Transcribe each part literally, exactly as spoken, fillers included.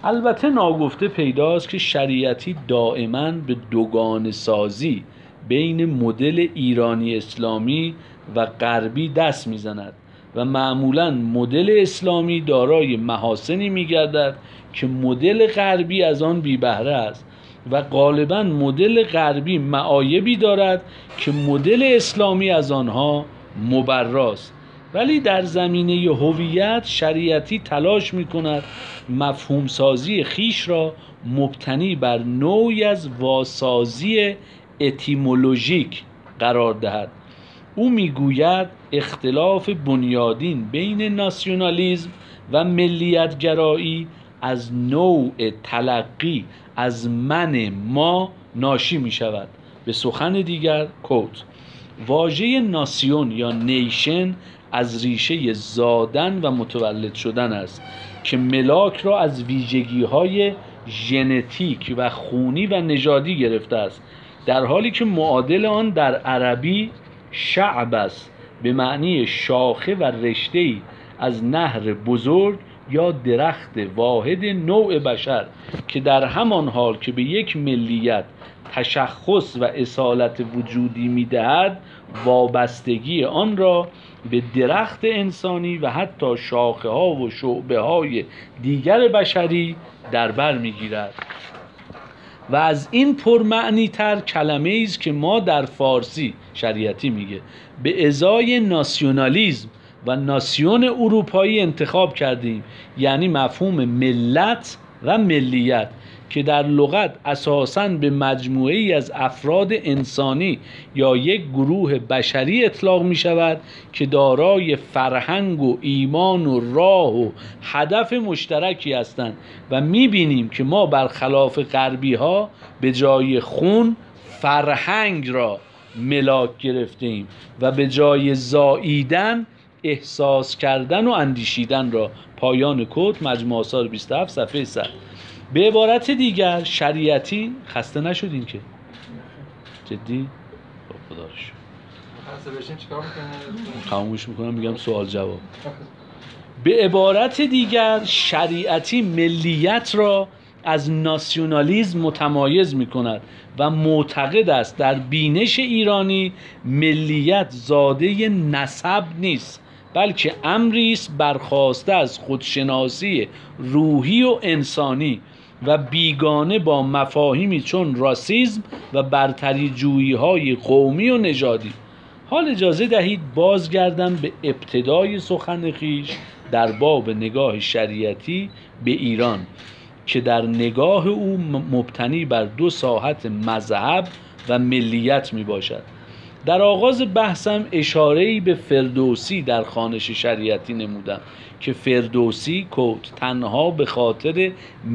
البته ناگفته پیداست که شریعتی دائما به دوگانه سازی بین مدل ایرانی اسلامی و غربی دست میزند و معمولا مدل اسلامی دارای محاسنی میگردد که مدل غربی از آن بی بهره است و غالبا مدل غربی معایبی دارد که مدل اسلامی از آنها مبراست. ولی در زمینه هویت شریعتی تلاش می‌کند مفهوم سازی خیش را مبتنی بر نوعی از واسازی اتیمولوژیک قرار دهد. او میگوید اختلاف بنیادین بین ناسیونالیسم و ملیت‌گرایی از نوع تلقی از من ما ناشی می شود. به سخن دیگر کوت واژه ناسیون یا نیشن از ریشه زادن و متولد شدن است که ملاک را از ویژگی های ژنتیک و خونی و نژادی گرفته است، در حالی که معادل آن در عربی شعب است به معنی شاخه و رشته‌ای از نهر بزرگ یا درخت واحد نوع بشر که در همان حال که به یک ملیت تشخص و اصالت وجودی می‌دهد وابستگی آن را به درخت انسانی و حتی شاخه ها و شعبه های دیگر بشری در بر می‌گیرد. و از این پرمعنی تر کلمه ایست که ما در فارسی شریعتی میگه به ازای ناسیونالیسم و ناسیون اروپایی انتخاب کردیم، یعنی مفهوم ملت و ملیت که در لغت اساساً به مجموعه‌ای از افراد انسانی یا یک گروه بشری اطلاق می شود که دارای فرهنگ و ایمان و راه و هدف مشترکی هستند و می بینیم که ما برخلاف غربی ها به جای خون فرهنگ را ملاک گرفته ایم و به جای زاییدن احساس کردن و اندیشیدن را. پایان کد مجموع آثار بیست و هفت صفحه صد. به عبارت دیگر شریعتی خسته نشدین که جدی خدا رو شکر خسته بشین چیکار میکنه؟ خاموش میکنم میگم سوال جواب. به عبارت دیگر شریعتی ملیت را از ناسیونالیسم متمایز میکند و معتقد است در بینش ایرانی ملیت زاده نسب نیست بلکه امری است برخواسته از خودشناسی روحی و انسانی و بیگانه با مفاهیمی چون راسism و برتری جویی های قومی و نژادی. حال اجازه دهید بازگردم به ابتدای سخن خویش در باب نگاه شریعتی به ایران که در نگاه او مبتنی بر دو ساحت مذهب و ملیت می باشد. در آغاز بحثم اشاره‌ای به فردوسی در خوانش شریعتی نمودم که فردوسی کوت تنها به خاطر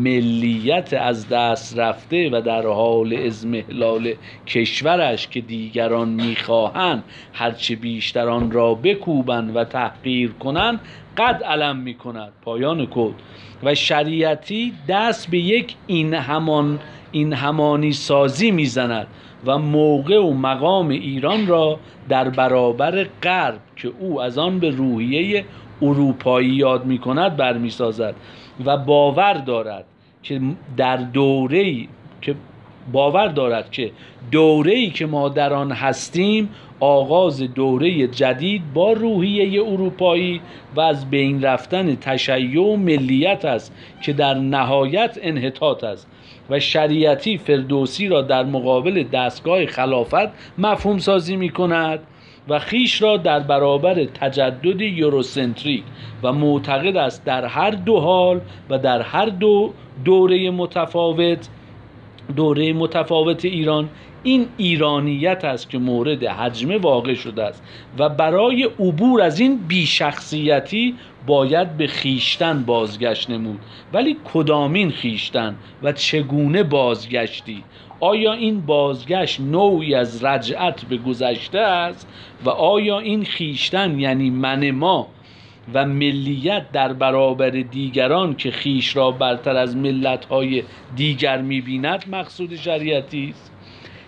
ملیت از دست رفته و در حال اضمحلال کشورش که دیگران میخواهند هرچه بیشتر آن را بکوبند و تحقیر کنند قد علم میکند. پایان کوت. و شریعتی دست به یک این همان این همانی سازی میزند و موقع و مقام ایران را در برابر غرب که او از آن به روحیه اروپایی یاد می کند برمی سازد و باور دارد که در دوره‌ای که باور دارد که دوره‌ای که ما در آن هستیم آغاز دوره جدید با روحیه اروپایی و از بین رفتن تشیع و ملیت است که در نهایت انحطاط است. و شریعتی فردوسی را در مقابل دستگاه خلافت مفهوم سازی می کند و خیش را در برابر تجدد یوروسنتریک و معتقد است در هر دو حال و در هر دو دوره متفاوت دوره متفاوت ایران این ایرانیت است که مورد هجمه واقع شده است و برای عبور از این بیشخصیتی باید به خیشتن بازگشت نمود. ولی کدامین خیشتن و چگونه بازگشتی؟ آیا این بازگشت نوعی از رجعت به گذشته است و آیا این خیشتن یعنی من ما و ملیت در برابر دیگران که خیش را برتر از ملت‌های دیگر می‌بیند مقصود شریعتی است؟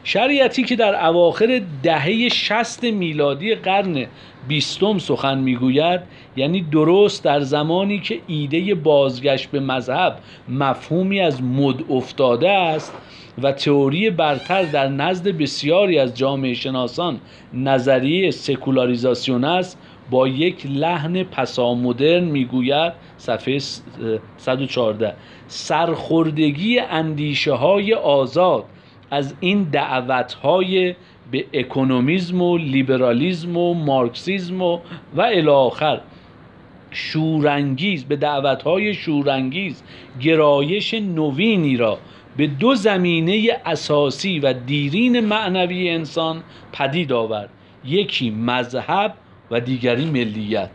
شریعتی که در اواخر دهه شصت میلادی قرن بیستم سخن میگوید، یعنی درست در زمانی که ایده بازگشت به مذهب مفهومی از مد افتاده است و تئوری برتر در نزد بسیاری از جامعه شناسان نظریه سکولاریزاسیون است، با یک لحن پسامدرن میگوید صفحه صد و چهارده سرخوردگی اندیشه های آزاد از این دعوت های به اکونومیسم و لیبرالیسم و مارکسیسم و و الی آخر شورانگیز به دعوت های شورانگیز گرایش نوینی را به دو زمینه اساسی و دیرین معنوی انسان پدید آورد، یکی مذهب و دیگری ملیت.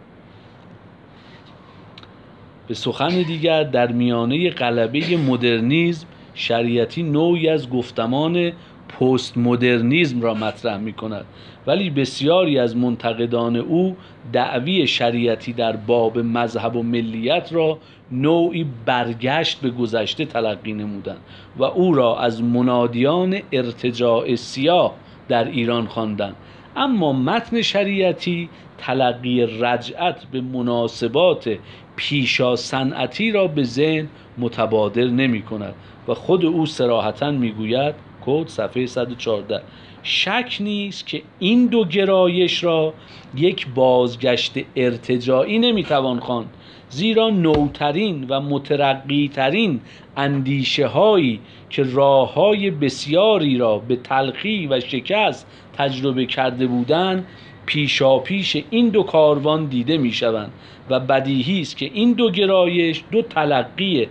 به سخن دیگر در میانه غلبه مدرنیسم، شریعتی نوعی از گفتمان پست مدرنیسم را مطرح می کند، ولی بسیاری از منتقدان او دعوی شریعتی در باب مذهب و ملیت را نوعی برگشت به گذشته تلقی نمودند و او را از منادیان ارتجاع سیاه در ایران خواندند. اما متن شریعتی تلقی رجعت به مناسبات پیشا صنعتی را به ذهن متبادر نمی کند و خود او صراحتاً می گوید کد صفحه صد و چهارده شک نیست که این دو گرایش را یک بازگشت ارتجاعی نمی توان خواند، زیرا نوترین و مترقیترین اندیشه هایی که راه های بسیاری را به تلخی و شکست تجربه کرده بودند پیشا پیش این دو کاروان دیده می شوند و بدیهی است که این دو گرایش دو تلقی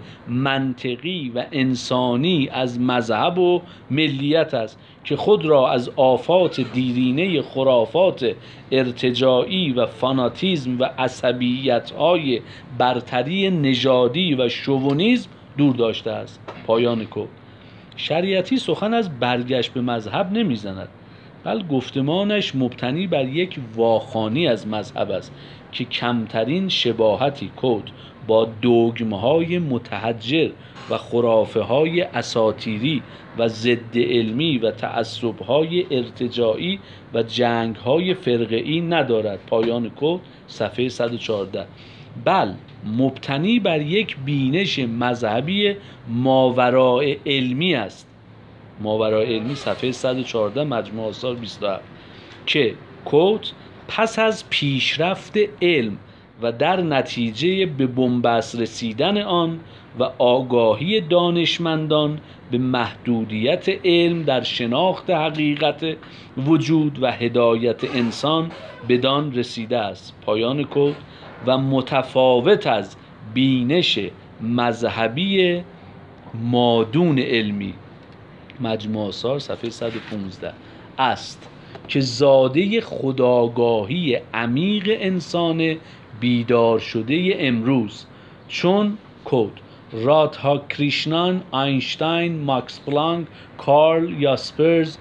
منطقی و انسانی از مذهب و ملیت است که خود را از آفات دیرینه خرافات ارتجاعی و فاناتیزم و عصبیت‌های برتری نژادی و شوونیسم دور داشته است. پایان کد. شریعتی سخن از برگشت به مذهب نمیزند، بل گفتمانش مبتنی بر یک واخوانی از مذهب است که کمترین شباهتی کد با دوگمهای متحجر و خرافه های اساطیری و ضد علمی و تعصبهای ارتجاعی و جنگ های فرقه‌ای ندارد. پایان کد صفحه صد و چهارده بل مبتنی بر یک بینش مذهبی ماوراء علمی است. ماوراء علمی صفحه صد و چهارده مجموع آثار بیست و هفت که کد پس از پیشرفت علم و در نتیجه به بنبست رسیدن آن و آگاهی دانشمندان به محدودیت علم در شناخت حقیقت وجود و هدایت انسان بدان رسیده است. پایان کد. و متفاوت از بینش مذهبی مادون علمی مجموع آثار صفحه صد و پانزده است که زاده خودآگاهی عمیق انسان بیدار شده امروز چون کد رادها کریشنان، آینشتاین، ماکس پلانک، کارل یاسپرز،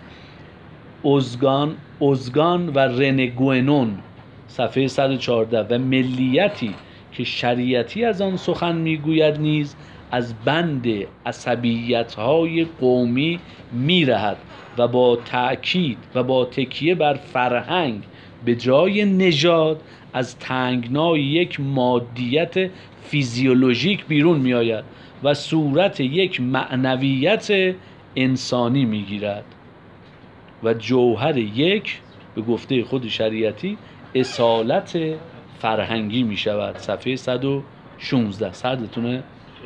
اوزگان اوزگان و رنه گوئنون صفحه صد و چهارده و ملیتی که شریعتی از آن سخن میگوید نیز از بند عصبیت‌های قومی میرهد و با تأکید و با تکیه بر فرهنگ به جای نژاد از تنگنای یک مادیت فیزیولوژیک بیرون میآید و صورت یک معنویت انسانی میگیرد و جوهر یک به گفته خود شریعتی اصالت فرهنگی می شود. صفحه صد و شانزده سردتونه.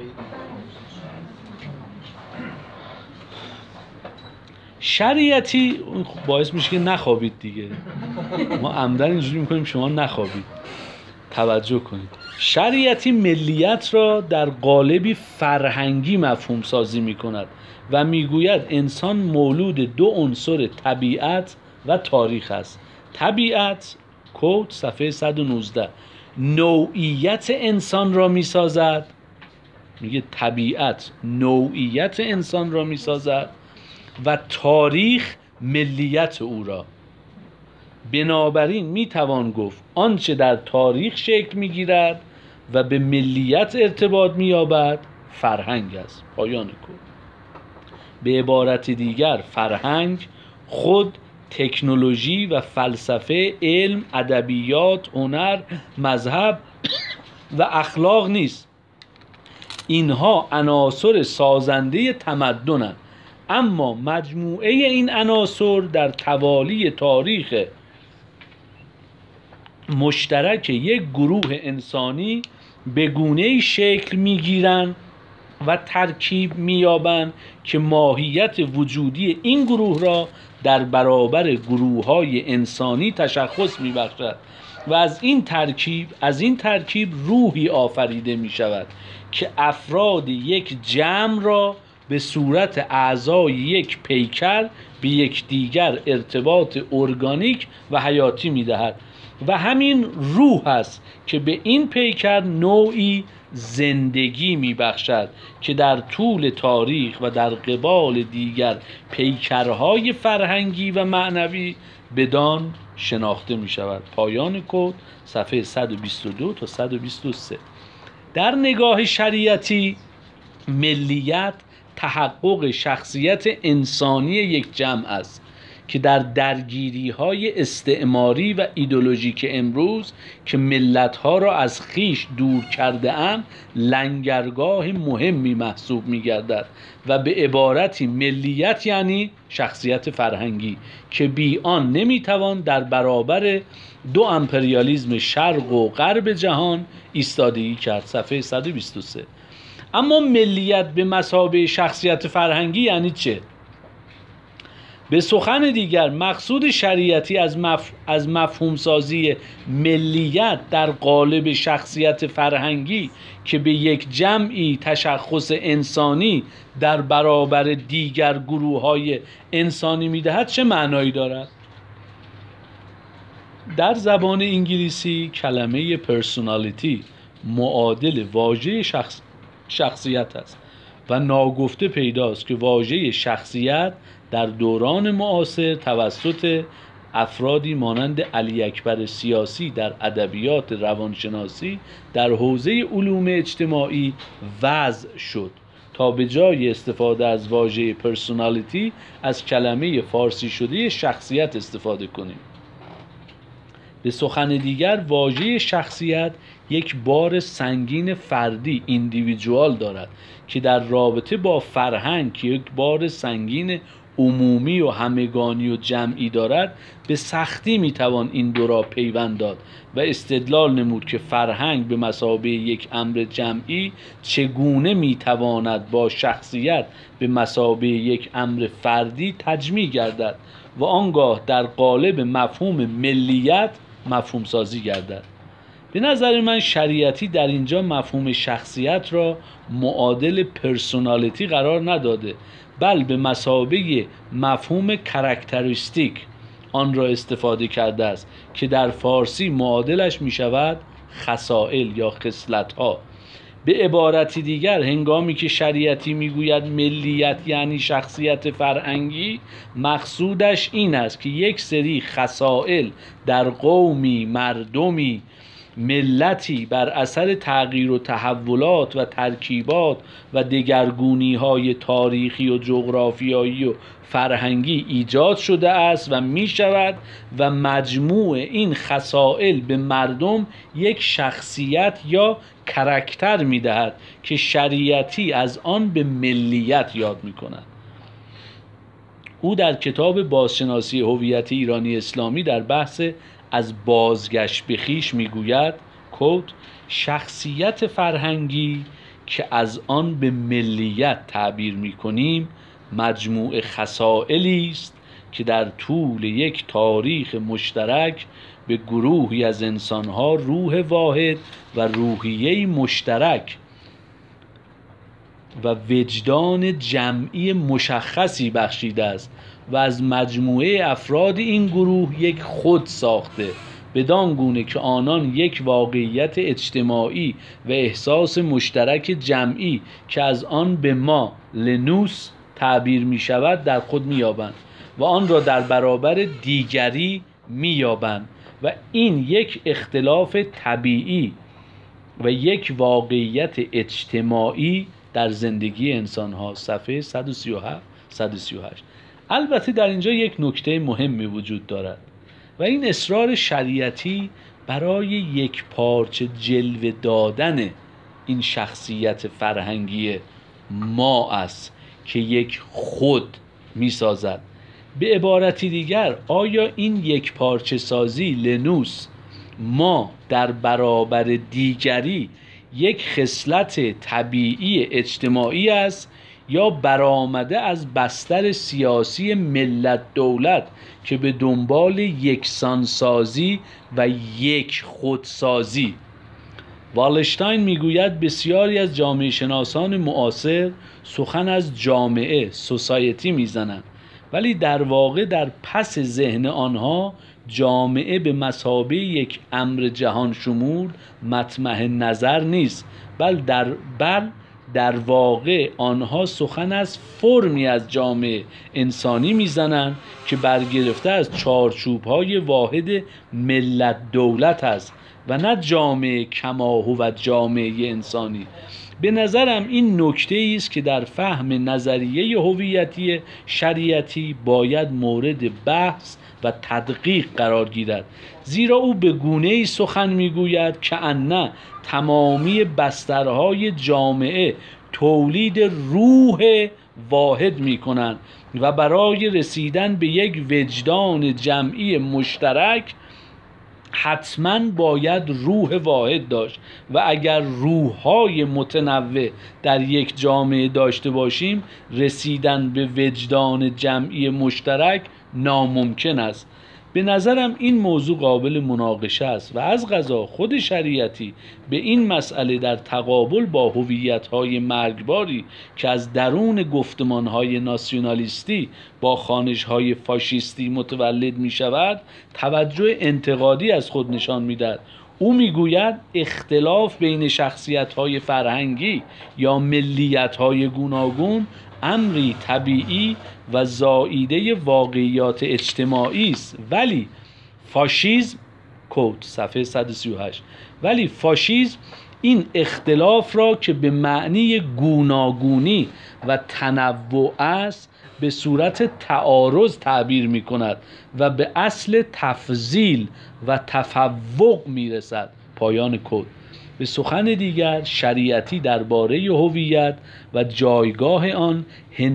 شریعتی باعث میشه که نخوابید دیگه، ما عمدن اینجوری میکنیم شما نخوابید. توجه کنید. شریعتی ملیت را در قالبی فرهنگی مفهوم سازی میکند و میگوید انسان مولود دو عنصر طبیعت و تاریخ است. طبیعت کد صفحه صد و نوزده نوعیت انسان را میسازد، میگه طبیعت نوعیت انسان را میسازد و تاریخ ملیت او را. بنابراین میتوان گفت آنچه در تاریخ شکل میگیرد و به ملیت ارتباط مییابد فرهنگ است. پایان کد. به عبارت دیگر فرهنگ خود تکنولوژی و فلسفه، علم، ادبیات، هنر، مذهب و اخلاق نیست. اینها عناصر سازنده تمدنند، اما مجموعه این عناصر در توالی تاریخ مشترک یک گروه انسانی به گونه‌ای شکل می‌گیرند و ترکیب می‌یابند که ماهیت وجودی این گروه را در برابر گروه‌های انسانی تشخص می‌بخشد و از این ترکیب از این ترکیب روحی آفریده می‌شود که افراد یک جمع را به صورت اعضای یک پیکر به یکدیگر ارتباط ارگانیک و حیاتی می‌دهد و همین روح است که به این پیکر نوعی زندگی می‌بخشد که در طول تاریخ و در قبال دیگر پیکرهای فرهنگی و معنوی بدان شناخته می‌شود. پایان کد صفحه صد و بیست و دو تا صد و بیست و سه. در نگاه شریعتی، ملیت تحقق شخصیت انسانی یک جمع است که در درگیری‌های استعماری و ایدئولوژیک امروز که ملت‌ها را از خیش دور کرده اند لنگرگاه مهمی محسوب می‌گردد و به عبارتی ملیت یعنی شخصیت فرهنگی که بی آن نمی‌توان در برابر دو امپریالیسم شرق و غرب جهان ایستادگی کرد. صفحه صد و بیست و سه. اما ملیت به مثابه شخصیت فرهنگی یعنی چه؟ به سخن دیگر مقصود شریعتی از, مف... از مفهوم سازی ملیت در قالب شخصیت فرهنگی که به یک جمعی تشخص انسانی در برابر دیگر گروه‌های انسانی می‌دهد چه معنایی دارد؟ در زبان انگلیسی کلمه پرسونالیتی معادل واژه شخص... شخصیت است و ناگفته پیداست که واژه شخصیت در دوران معاصر توسط افرادی مانند علی اکبر سیاسی در ادبیات روانشناسی در حوزه علوم اجتماعی وضع شد تا به جای استفاده از واژه پرسونالیتی از کلمه فارسی شده شخصیت استفاده کنیم. به سخن دیگر واژه شخصیت یک بار سنگین فردی ایندیویدوال دارد که در رابطه با فرهنگ که یک بار سنگین عمومی و همگانی و جمعی دارد به سختی میتوان این دو را پیوند داد و استدلال نمود که فرهنگ به مثابه یک امر جمعی چگونه میتواند با شخصیت به مثابه یک امر فردی تجمیع گردد و آنگاه در قالب مفهوم ملیت مفهوم سازی گردد. به نظر من شریعتی در اینجا مفهوم شخصیت را معادل پرسونالیتی قرار نداده، بل به مثابه مفهوم کاراکتریستیک آن را استفاده کرده است که در فارسی معادلش می شود خصائل یا خصلت‌ها. به عبارتی دیگر هنگامی که شریعتی میگوید ملیت یعنی شخصیت فرهنگی، مقصودش این است که یک سری خصائل در قومی، مردمی، ملتی بر اثر تغییر و تحولات و ترکیبات و دگرگونی‌های تاریخی و جغرافیایی و فرهنگی ایجاد شده است و می شود و مجموع این خصائل به مردم یک شخصیت یا کاراکتر می دهد که شریعتی از آن به ملیت یاد می کند. او در کتاب بازشناسی هویت ایرانی اسلامی در بحث از بازگشت به خویش میگوید کد شخصیت فرهنگی که از آن به ملیت تعبیر میکنیم مجموع خصائلی است که در طول یک تاریخ مشترک به گروهی از انسانها روح واحد و روحیه مشترک و وجدان جمعی مشخصی بخشیده است و از مجموعه افراد این گروه یک خود ساخته، بدان گونه که آنان یک واقعیت اجتماعی و احساس مشترک جمعی که از آن به ما لنوس تعبیر می شود در خود می یابند و آن را در برابر دیگری می یابند و این یک اختلاف طبیعی و یک واقعیت اجتماعی در زندگی انسان ها. صفحه صد و سی و هفت صد و سی و هشت. البته در اینجا یک نکته مهمی وجود دارد و این اصرار شریعتی برای یک پارچه جلوه دادن این شخصیت فرهنگی ما است که یک خود می سازد. به عبارتی دیگر، آیا این یک پارچه سازی لنوس ما در برابر دیگری یک خصلت طبیعی اجتماعی است یا برآمده از بستر سیاسی ملت دولت که به دنبال یکسانسازی و یک خودسازی؟ والشتاین میگوید بسیاری از جامعه شناسان معاصر سخن از جامعه سوسایتی میزنند، ولی در واقع در پس ذهن آنها جامعه به مثابه یک امر جهان شمول مطمح نظر نیست، بل در بل در واقع آنها سخن از فرمی از جامعه انسانی میزنند که برگرفته از چارچوب‌های واحد ملت دولت است و نه جامعه کما هو جامعه انسانی. به نظرم این نکته است که در فهم نظریه هویتی شریعتی باید مورد بحث و تدقیق قرار گیرد، زیرا او به گونه‌ای سخن میگوید که ان تمامی بسترهای جامعه تولید روح واحد میکنند و برای رسیدن به یک وجدان جمعی مشترک حتما باید روح واحد داشت و اگر روح‌های متنوع در یک جامعه داشته باشیم رسیدن به وجدان جمعی مشترک ناممکن است. به نظرم این موضوع قابل مناقشه است و از قضا خود شریعتی به این مسئله در تقابل با هویت‌های مرگباری که از درون گفتمان‌های ناسیونالیستی با خوانش‌های فاشیستی متولد می‌شود توجه انتقادی از خود نشان می‌دهد. او میگوید اختلاف بین شخصیت‌های فرهنگی یا ملیت‌های گوناگون امری طبیعی و زائیده واقعیات اجتماعی است، ولی فاشیسم کود صفحه صد و سی و هشت ولی فاشیسم این اختلاف را که به معنی گوناگونی و تنوع است به صورت تعارض تعبیر می کند و به اصل تفضیل و تفوق می رسد. پایان کود. به سخن دیگر، شریعتی درباره هویت و جایگاه آن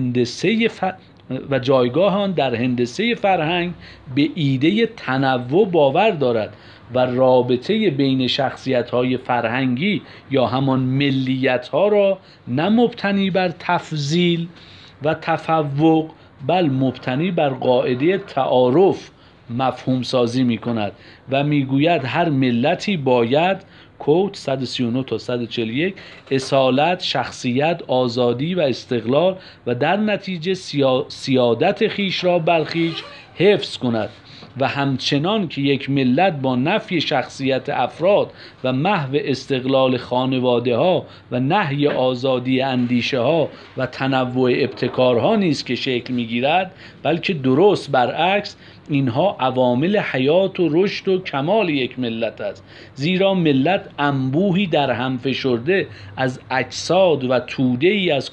هندسه ف... و جایگاه آن در هندسه فرهنگ به ایده تنوع باور دارد و رابطه بین شخصیت‌های فرهنگی یا همان ملیت‌ها را نه مبتنی بر تفضیل و تفوق بل مبتنی بر قاعده تعارف مفهوم سازی می کند و می گوید هر ملتی باید کود صد و سی و نه تا صد و چهل و یک اصالت، شخصیت، آزادی و استقلال و در نتیجه سیا... سیادت خیش را بر خیش حفظ کند و همچنان که یک ملت با نفی شخصیت افراد و محو استقلال خانواده ها و نهی آزادی اندیشه ها و تنوع ابتکارها نیست که شکل می گیرد، بلکه درست برعکس اینها عوامل حیات و رشد و کمال یک ملت است، زیرا ملت انبوهی در هم فشرده از اجساد و توده ای از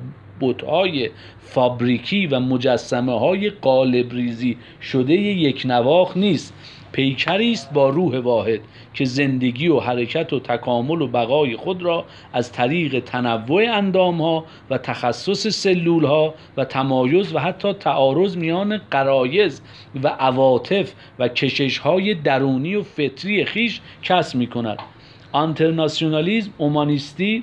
کالبدهای فابریکی و مجسمه های قالب ریزی شده یک نواخت نیست، پیکری است با روح واحد که زندگی و حرکت و تکامل و بقای خود را از طریق تنوع اندامها و تخصص سلولها و تمایز و حتی تعارض میان غرایز و عواطف و کشش‌های درونی و فطری خیش کسب می‌کند. آنترناسیونالیسم اومانیستی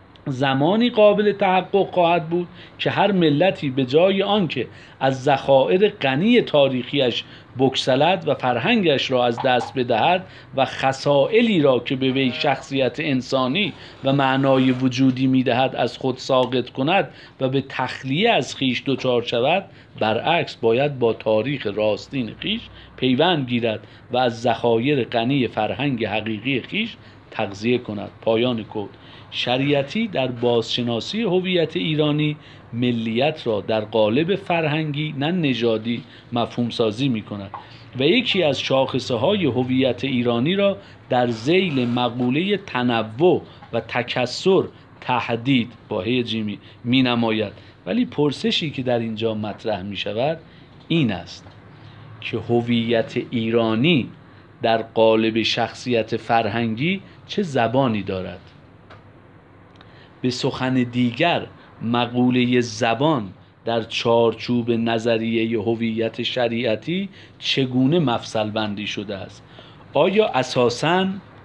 زمانی قابل تحقق خواهد بود که هر ملتی به جای آنکه از ذخایر غنی تاریخیش بگسلد و فرهنگش را از دست بدهد و خصائلی را که به وی شخصیت انسانی و معنای وجودی میدهد از خود ساقط کند و به تخلیه از خیش دچار شود، برعکس باید با تاریخ راستین خیش پیوند گیرد و از ذخایر غنی فرهنگ حقیقی خیش تغذیه کند. پایان کود. شریعتی در بازشناسی هویت ایرانی ملیت را در قالب فرهنگی نه نژادی مفهوم سازی می کند و یکی از شاخصه های هویت ایرانی را در ذیل مقوله تنوع و تکثر تهدید با هی جیمی می نماید. ولی پرسشی که در اینجا مطرح می شود این است که هویت ایرانی در قالب شخصیت فرهنگی چه زبانی دارد؟ به سخن دیگر مقوله زبان در چارچوب نظریه هویت شریعتی چگونه مفصل بندی شده است؟ آیا اساساً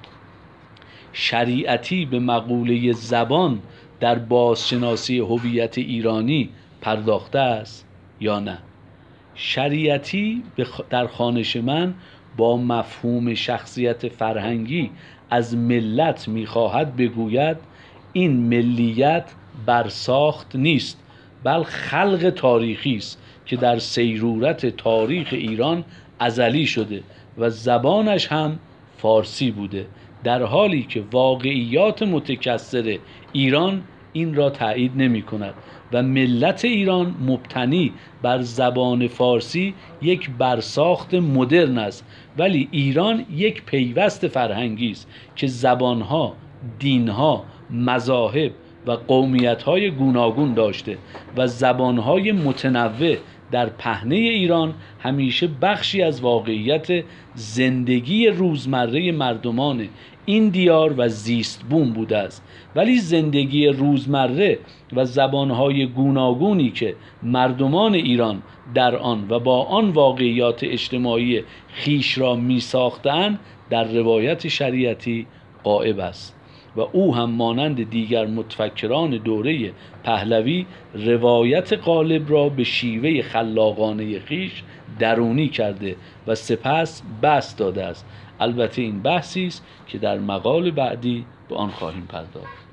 شریعتی به مقوله زبان در بازشناسی هویت ایرانی پرداخته است یا نه؟ شریعتی در خوانش من با مفهوم شخصیت فرهنگی از ملت می‌خواهد بگوید این ملیت برساخت نیست، بل خلق تاریخی است که در سیرورت تاریخ ایران ازلی شده و زبانش هم فارسی بوده، در حالی که واقعیات متکثر ایران این را تایید نمی کند و ملت ایران مبتنی بر زبان فارسی یک برساخت مدرن است، ولی ایران یک پیوست فرهنگی است که زبانها، دینها، مذاهب و قومیت‌های گوناگون داشته و زبانهای متنوع در پهنه ایران همیشه بخشی از واقعیت زندگی روزمره مردمان این دیار و زیست بوم بوده است. ولی زندگی روزمره و زبانهای گوناگونی که مردمان ایران در آن و با آن واقعیات اجتماعی خیش را می ساختند در روایت شریعتی غائب است و او هم مانند دیگر متفکران دوره پهلوی روایت غالب را به شیوه خلاقانه خیش درونی کرده و سپس بسط داده است. البته این بحثی است که در مقال بعدی به آن خواهیم پرداخت.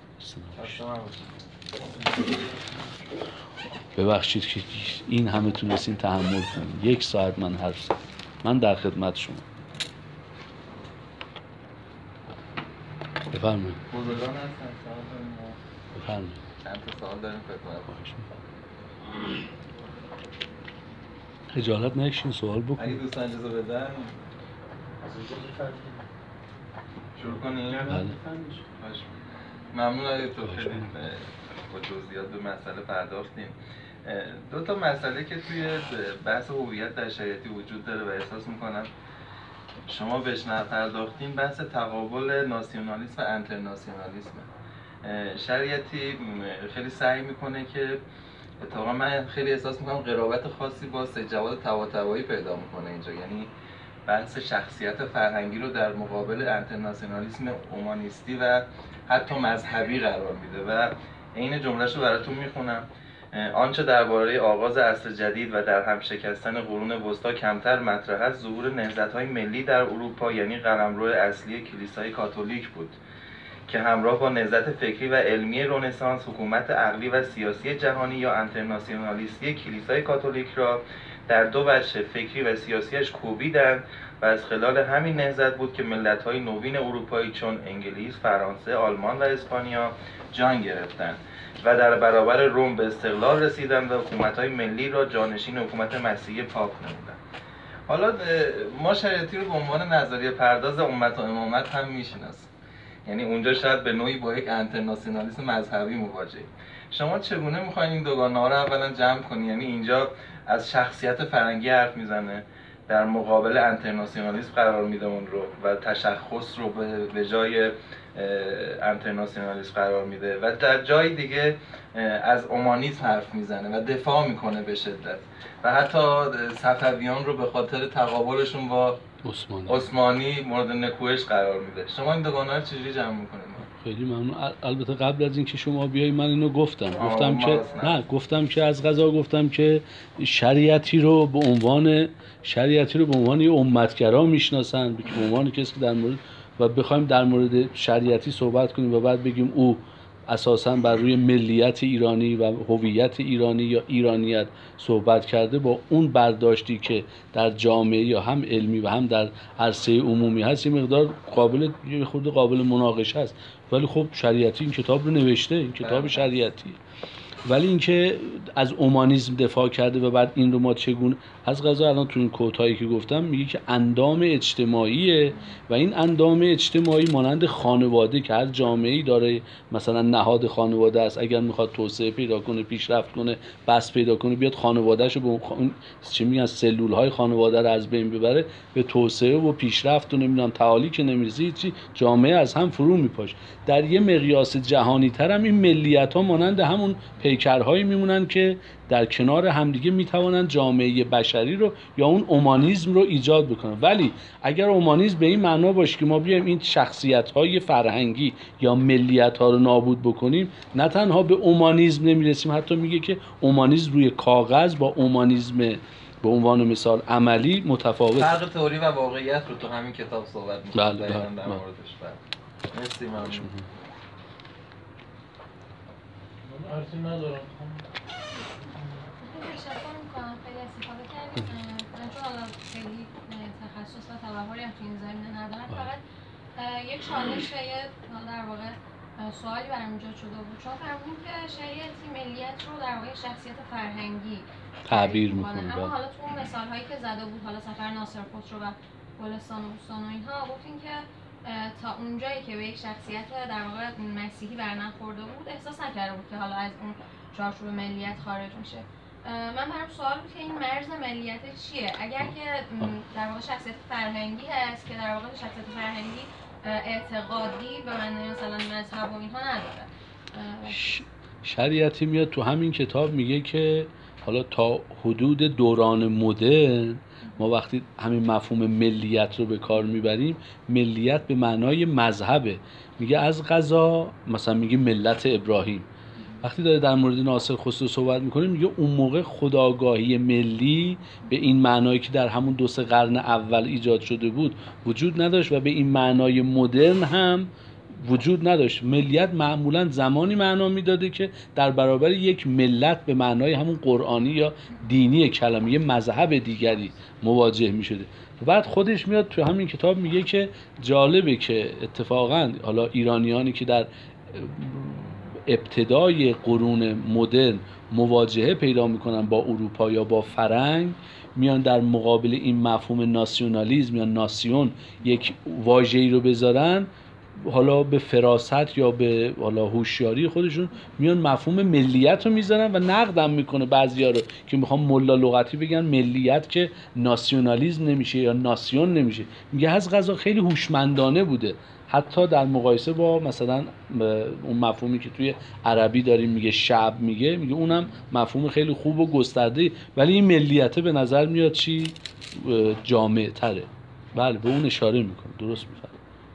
ببخشید که این همه تونستین تحمل کنید. یک ساعت من حرف زدم. من در خدمت شما. بفرمایید. بزرگان هستن سوال داریم. بفرمایید. چند تا سوال داریم خدمت. خجالت نکشین سوال بکنید. اگه دوستان اجازه بدن شروع کنیم. بله. ممنون آقای دکتر، خیلی با جزئیات به مسئله پرداختیم. دو تا مسئله که توی بحث هویت در شریعتی وجود داره و احساس میکنم شما بهش نپرداختین، بحث تقابل ناسیونالیسم و انترناسیونالیسم. شریعتی خیلی سعی میکنه که اتفاقا من خیلی احساس میکنم قرابت خاصی با سید جواد طباطبایی پیدا میکنه اینجا، یعنی بحث شخصیت فرهنگی رو در مقابل انترناسیونالیسم اومانیستی و حتی مذهبی قرار میده و این جمله‌شو براتون میخونم. آنچه درباره آغاز عصر جدید و در هم شکستن قرون وسطا کمتر مطرح است ظهور نهضت‌های ملی در اروپا، یعنی قلمرو اصلی کلیسای کاتولیک بود که همراه با نهضت فکری و علمی رنسانس حکومت عقلی و سیاسی جهانی یا انترناسیونالیستی کلیسای کاتولیک را در دو بچه فکری و سیاسیش کوبیدند و از خلال همین نهضت بود که ملت‌های نوین اروپایی چون انگلیس، فرانسه، آلمان و اسپانیا جان گرفتند و در برابر روم به استقلال رسیدند و حکومت‌های ملی را جانشین حکومت مسیحی پاپ نمودند. حالا ما شریعتی رو به عنوان نظریه پرداز امت و امامت هم میشناسیم، یعنی اونجا شاید به نوعی با یک انترناسیونالیسم مذهبی مواجهیم. شما چگونه می‌خواید این دوگانه‌ها رو اولا جمع کنید؟ یعنی اینجا از شخصیت فرهنگی حرف میزنه، در مقابل انترناسیونالیسم قرار میده اون رو و تشخص رو به جای انترناسیونالیسم قرار میده و در جای دیگه از اومانیسم حرف میزنه و دفاع میکنه به شدت و حتی صفویان رو به خاطر تقابلشون با عثمانی, عثمانی مورد نکوهش قرار میده. شما این دوگانه‌ها رو چجوری جمع میکنید؟ خیلی ممنون. البته قبل از اینکه شما بیایی من اینو گفتم گفتم که نه گفتم که از قضا گفتم که شریعتی رو به عنوان شریعتی رو به عنوان یه امتگرا میشناسن، به عنوان کسی که در مورد و بخوایم در مورد شریعتی صحبت کنیم و بعد بگیم او اساساً بر روی ملیت ایرانی و هویت ایرانی یا ایرانیت صحبت کرده، با اون برداشتی که در جامعه یا هم علمی و هم در عرصه عمومی هست یه مقدار قابل یه خورده قابل مناقشه است. ولی خب شریعتی این کتاب رو نوشته، این کتاب شریعتی. ولی اینکه از اومانیسم دفاع کرده و بعد این رو ما چگونه از قضا الان تو این کوتاهی که گفتم میگه که اندام اجتماعیه و این اندام اجتماعی مانند خانواده که هر جامعه‌ای داره مثلا نهاد خانواده است، اگر میخواد توسعه پیدا کنه، پیشرفت کنه، بس پیدا کنه، بیاد خانوادهشو به اون چی میگن سلول‌های خانواده رو از بین ببره، به توسعه و پیشرفت و نمیدونم تعالی که نمیرسه، چی جامعه از هم فرو میپاشه. در یه مقیاس جهانی تر هم این ملیت‌ها مانند همون پیکرهایی میمونن که در کنار همدیگه میتوانند جامعه بشری رو یا اون اومانیسم رو ایجاد بکنن. ولی اگر اومانیسم به این معنا باشه که ما بیایم این شخصیت‌های فرهنگی یا ملیت‌ها رو نابود بکنیم، نه تنها به اومانیسم نمیرسیم، حتی میگه که اومانیسم روی کاغذ با اومانیسم به عنوان مثال عملی متفاوت. فرق تئوری و واقعیت رو تو همین کتاب صحبت می‌کنه. بله، در بله، موردش. مرسی. ممنون. عرضی ندارم. تشکر میکنم، خیلی استفاده کردیم. من چون حالا خیلی تخصص و تبحری هم تو این زمینه ندارم، فقط یک چالش و یه در واقع سوالی برام ایجاد شده بود. چون فرمودیم که شریعتی ملیت رو در واقع شخصیت فرهنگی تعبیر میکنه، اما حالا تو اون مثال هایی که زده بود، حالا سفر ناصر خسرو و گلستان و بوستان و اینها، گفتین که تا اونجایی که به یک شخصیت در واقع مسیحی برنخورده بود احساس نکرده بود که حالا از اون چارچوب ملیت خارج میشه. من برام سوال بود که این مرز ملیت چیه؟ اگر که در واقع شخصیت فرهنگی هست که در واقع شخصیت فرهنگی اعتقادی به معنی مثلا مذهب و اینها نداره. شریعتی میاد تو همین کتاب میگه که حالا تا حدود دوران مدرن ما وقتی همین مفهوم ملیت رو به کار میبریم، ملیت به معنای مذهبه. میگه از قضا مثلا میگه ملت ابراهیم. وقتی داره در مورد ناصر خسرو صحبت میکنه میگه اون موقع خودآگاهی ملی به این معنایی که در همون دو سه قرن اول ایجاد شده بود وجود نداشت و به این معنای مدرن هم وجود نداشت. ملیت معمولا زمانی معنا میداده که در برابر یک ملت به معنای همون قرآنی یا دینی کلمه، یه مذهب دیگری مواجه میشده. و بعد خودش میاد تو همین کتاب میگه که جالبه که اتفاقا حالا ایرانیانی که در ابتدای قرون مدرن مواجهه پیدا میکنن با اروپا یا با فرنگ، میان در مقابل این مفهوم ناسیونالیسم یا ناسیون یک واژه‌ای رو بذارن، حالا به فراست یا به حالا هوشیاری خودشون میان مفهوم ملیت رو میذارن و نقدم میکنه بعضیا رو که میخوام ملا لغتی بگن ملیت که ناسیونالیسم نمیشه یا ناسیون نمیشه. میگه از قضا خیلی هوشمندانه بوده، حتی در مقایسه با مثلا اون مفهومی که توی عربی داریم میگه شعب، میگه میگه اونم مفهوم خیلی خوب و گسترده، ولی این ملیته به نظر میاد چی جامع تره. بله به اون اشاره میکنه، درست میفرمایید.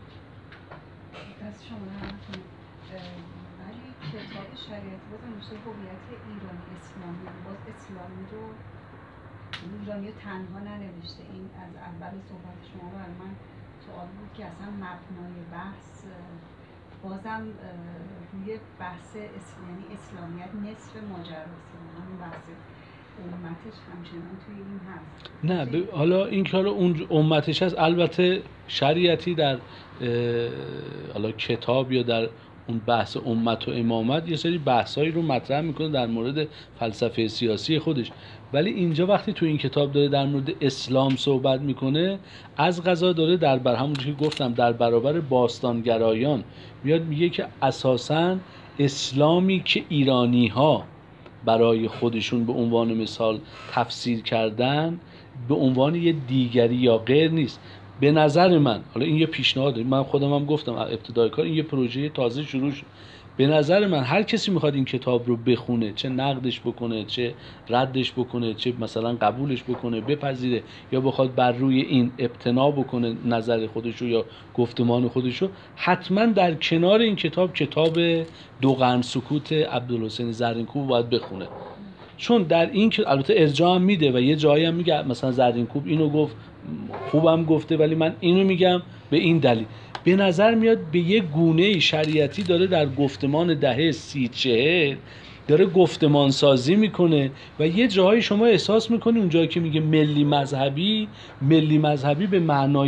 شریعتی باز نوشته هویت ایرانی اسلامی، باز اسلامی رو ایرانی رو تنها ننوشته. این از اول صحبت شما برای من سوال بود که اصلا مبنای بحث بازم روی بحث یعنی اسلامیت نصف ماجراست، همون بحث امتش همچنان توی این هست. نه ب... حالا این که حالا اون امتش هست، البته شریعتی در حالا کتاب یا در اون بحث امت و امامت یه سری بحثایی رو مطرح میکنه در مورد فلسفه سیاسی خودش، ولی اینجا وقتی تو این کتاب داره در مورد اسلام صحبت میکنه، از قضا داره در بر همونجوری که گفتم در برابر باستانگرایان میاد میگه که اساساً اسلامی که ایرانی ها برای خودشون به عنوان مثال تفسیر کردن به عنوان یه دیگری یا غیر نیست. به نظر من، حالا این یه پیشنهاده، من خودم هم گفتم ابتدای کار این یه پروژه تازه شروع شد، به نظر من هر کسی میخواد این کتاب رو بخونه، چه نقدش بکنه، چه ردش بکنه، چه مثلا قبولش بکنه، بپذیره یا بخواد بر روی این ابتنا بکنه نظر خودشو یا گفتمان خودشو، حتما در کنار این کتاب کتاب دو قرن سکوت عبدالحسین زرینکوب باید بخونه. چون در این که البته ارجاع هم میده و یه جایی هم میگه مثلا زرینکوب اینو گفت خوبم گفته ولی من اینو میگم به این دلیل. به نظر میاد به یه گونه شریعتی داره در گفتمان دهه سی چهل داره گفتمان سازی میکنه و یه جایی شما احساس میکنی اون جایی که میگه ملی مذهبی، ملی مذهبی به معنای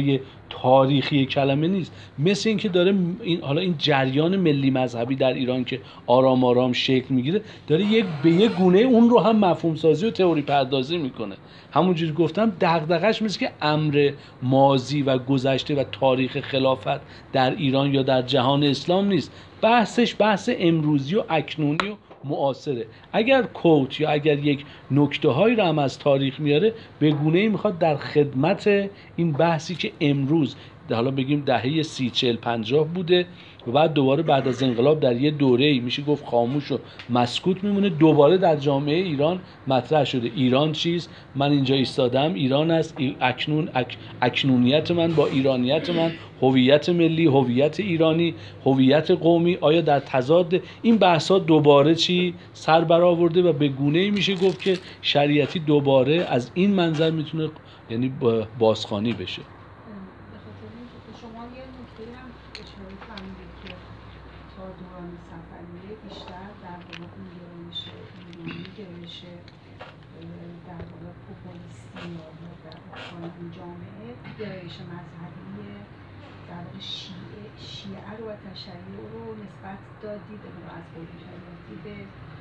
تاریخی کلمه نیست، مثل این که داره این حالا این جریان ملی مذهبی در ایران که آرام آرام شکل میگیره داره یک به یک گونه اون رو هم مفهوم سازی و تئوری پردازی میکنه. همونجوری گفتم دغدغش مثل که امر ماضی و گذشته و تاریخ خلافت در ایران یا در جهان اسلام نیست، بحثش بحث امروزی و اکنونی و معاصره. اگر کوت یا اگر یک نکته هایی رو هم از تاریخ میاره به گونه‌ای میخواد در خدمت این بحثی که امروز حالا بگیم دهه سی چل پنجاه بوده و بعد دوباره بعد از انقلاب در یه دوره‌ای میشه گفت خاموش و مسکوت میمونه، دوباره در جامعه ایران مطرح شده. ایران چیست؟ من اینجا ایستادم، ایران است، اکنون اک، اکنونیت من با ایرانیت من، هویت ملی، هویت ایرانی، هویت قومی آیا در تضاد؟ این بحث‌ها دوباره چی سر برآورده و به گونه‌ای میشه گفت که شریعتی دوباره از این منظر میتونه یعنی بازخوانی بشه. دوران صفویه بیشتر در واقع اون گرایش ایرانی گرایش در واقع پوپولیستی یا در کانون جامعه گرایش مذهبی در واقع شیعه شیعه رو و تشیع رو نسبت دادید از قول شریعتی به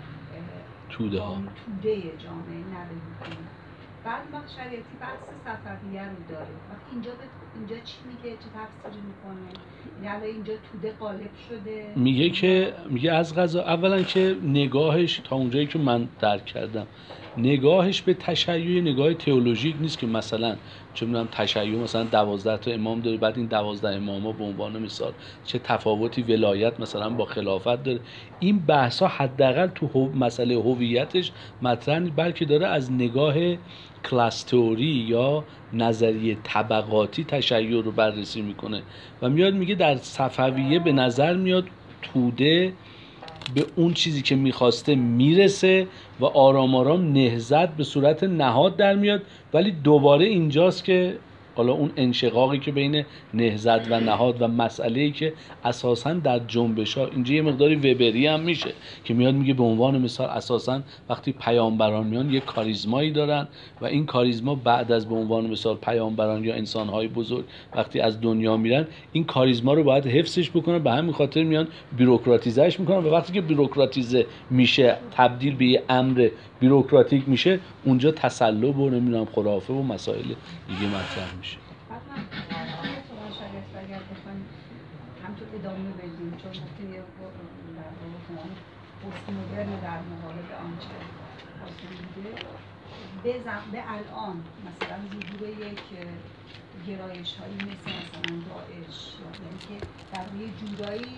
توده ها توده جامعه نبه. بعد وقت شریعتی بحث صفویه رو داره، وقت اینجا به اینجا چی میگه، چه تفسیری میکنه؟ یعنی اینجا توده غالب شده، میگه که میگه از قضا اولا که نگاهش تا اونجایی که من درک کردم نگاهش به تشیع نگاه تئولوژیک نیست که مثلا چه میدونم تشیع مثلا دوازده تا امام داره بعد این دوازده اماما به عنوان مثال چه تفاوتی ولایت مثلا با خلافت داره. این بحثا حداقل تو مسئله هویتش مطرح نیست، بلکه داره از نگاه کلاس تئوری یا نظریه طبقاتی تشیع رو بررسی میکنه و میاد میگه در صفویه به نظر میاد توده به اون چیزی که میخواسته میرسه و آرام آرام نهضت به صورت نهاد در میاد، ولی دوباره اینجاست که حالا اون انشقاقی که بین نهضت و نهاد و مسئله‌ای که اساساً در جنبش‌ها اینجا یه مقداری وبری هم میشه که میاد میگه به عنوان مثال اساساً وقتی پیامبران میان یک کاریزمایی دارن و این کاریزما بعد از به عنوان مثال پیامبران یا انسان‌های بزرگ وقتی از دنیا میرن این کاریزما رو باید حفظش بکنن، به همین خاطر میان بیروکراتیزهش میکنن و وقتی که بیروکراتیزه میشه تبدیل به یه امر بیروکراتیک میشه اونجا تسلب و نمیدونم خرافه و مسائل دیگه مطرح میشه. بعد من تو شریعت اگر بخوایم همطور ادامه بدیم چون وقتی یه در واقع پست مدرن در مقابل آنچه بوده به به الان مثلا ظهور یک گرایش هایی مثل مثلا داعش یعنی که در یه جورایی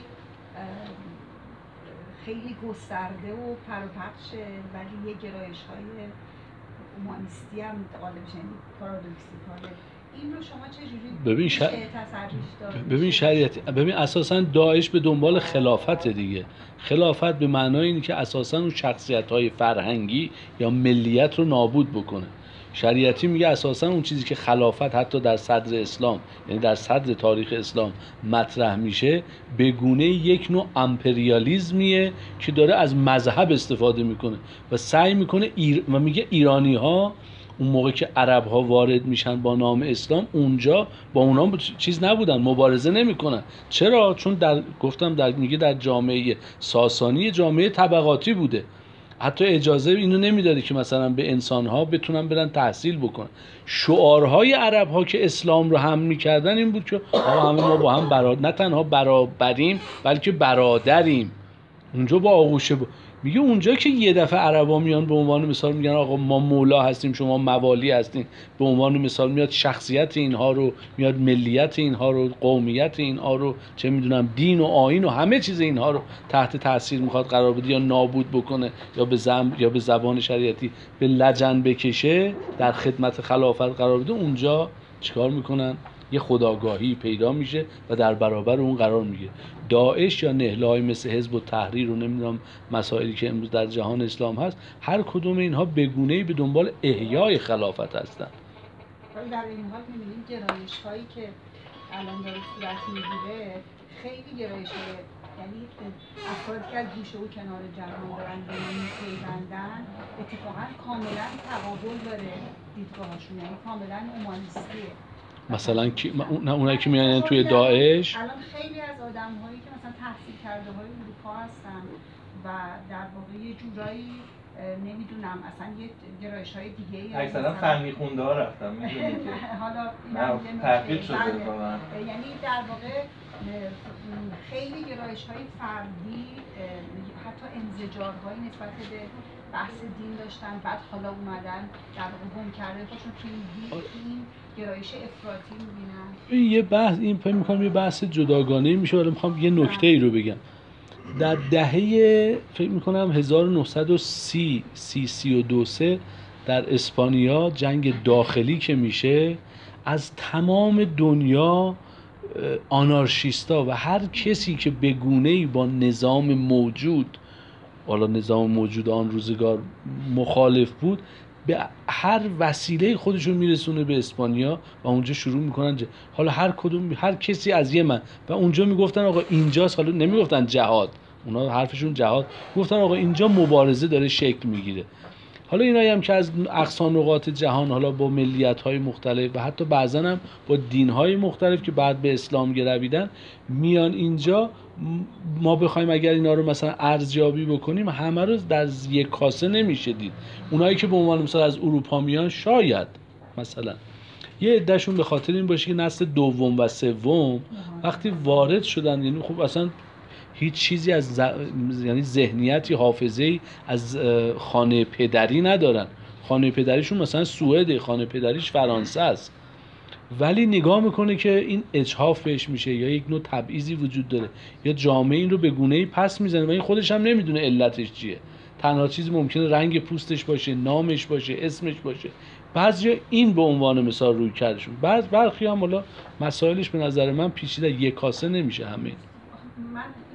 خیلی گسترده و پروپخشه ولی یه گرایش های اومانیستی هم غالب شدید پارادوکسیکاله. این رو شما چجوری ببین شر... تصریح ببین شریعتی ببین اساساً داعش به دنبال خلافت دیگه. خلافت به معنای اینه که اساساً اون شخصیت‌های فرهنگی یا ملیت رو نابود بکنه. شریعتی میگه اساساً اون چیزی که خلافت حتی در صدر اسلام یعنی در صدر تاریخ اسلام مطرح میشه به گونه یک نوع امپریالیزمیه که داره از مذهب استفاده میکنه و سعی میکنه ایر... و میگه ایرانی ها اون موقع که عرب ها وارد میشن با نام اسلام اونجا با اونا چیز نبودن، مبارزه نمیکنن. چرا؟ چون در گفتم در میگه در جامعه ساسانی جامعه طبقاتی بوده، حتی اجازه اینو نمیداده که مثلا به انسانها بتونن برن تحصیل بکنن. شعارهای عربها که اسلام رو هم میکردن این بود که آقا همه ما با هم برا... نه تنها برابریم بلکه برادریم. اونجا با آغوش با... میگه اونجا که یه دفعه عربا میان به عنوان مثال میگن آقا ما مولا هستیم شما موالی هستین، به عنوان مثال میاد شخصیت اینها رو، میاد ملیت اینها رو، قومیت اینها رو، چه میدونم دین و آیین و همه چیز اینها رو تحت تاثیر میخواد قرار بده یا نابود بکنه یا به زم یا به زبان شریعتی به لجن بکشه، در خدمت خلافت قرار بده. اونجا چیکار میکنن؟ یه خودآگاهی پیدا میشه و در برابر اون قرار میگیره. داعش یا نهله‌های مثل حزب التحریر و نمیدونم مسائلی که امروز در جهان اسلام هست، هر کدوم اینها به گونه‌ای به دنبال احیای خلافت هستن. ولی در این حال می‌بینیم گرایش‌هایی که الان داره صورت میگیره خیلی گرایش‌های یعنی افرادی که از گوشه و کنار جهان دارن به ما می‌پیوندن اتفاقاً کاملاً تقابل داره دیدگاهشون، یعنی کاملاً اومانیستیه. مثلا کی اون اونایی که میان توی داعش الان خیلی از آدم‌هایی که مثلا تحصیل کرده های اروپا هستن و در واقع یه جورایی نمیدونم اصلا یه گرایش های دیگه ای اکثرا فنی خونده ها رفتم میدونی که حالا نه تحقیق شده واقعا، یعنی در واقع خیلی گرایش های فردی حتی انزجارهایی نسبت به بحث دین داشتن، بعد حالا اومدن در واقع گم کرده خودشون توی این گرایش افراطی میبینن. این یه بحث این فکر می‌کنم یه بحث جداگانه میشه، ولی می‌خوام یه نکته ای رو بگم. در دهه فکر می‌کنم هزار و نهصد و سی سی سی و دو سه در اسپانیا جنگ داخلی که میشه، از تمام دنیا آنارشیستا و هر کسی که به گونه‌ای با نظام موجود، حالا نظام موجود آن روزگار مخالف بود، به هر وسیله خودشون میرسونه به اسپانیا و اونجا شروع میکنن ج... حالا هر کدوم هر کسی از یه من و اونجا میگفتن آقا اینجاست، حالا نمیگفتن جهاد، اونا حرفشون جهاد، گفتن آقا اینجا مبارزه داره شکل میگیره. حالا اینایی هم که از اقصا نقاط جهان، حالا با ملیت‌های مختلف و حتی بعضا هم با دین‌های مختلف که بعد به اسلام گرویدن میان اینجا، ما بخوایم اگر اینا رو مثلا ارزیابی بکنیم همه رو در یک کاسه نمیشه دید. اونایی که به عنوان مثلا از اروپا میان شاید مثلا یه عدهشون به خاطر این باشه که نسل دوم و سوم وقتی وارد شدن، یعنی خب اصلا هیچ چیزی از ز... یعنی ذهنیتی حافظه‌ای از خانه پدری ندارن. خانه پدریشون مثلا سوئده، خانه پدریش فرانسه است، ولی نگاه میکنه که این اجحاف بهش میشه یا یک نوع تبعیضی وجود داره یا جامعه این رو به گونه‌ای پس میزنه و این خودش هم نمیدونه علتش چیه. تنها چیزی ممکنه رنگ پوستش باشه، نامش باشه، اسمش باشه. بعضیا این به عنوان مثال روی کردشون، بعض برخی هم حالا مسائلش به نظر من پیچیده، یک کاسه نمیشه همه. من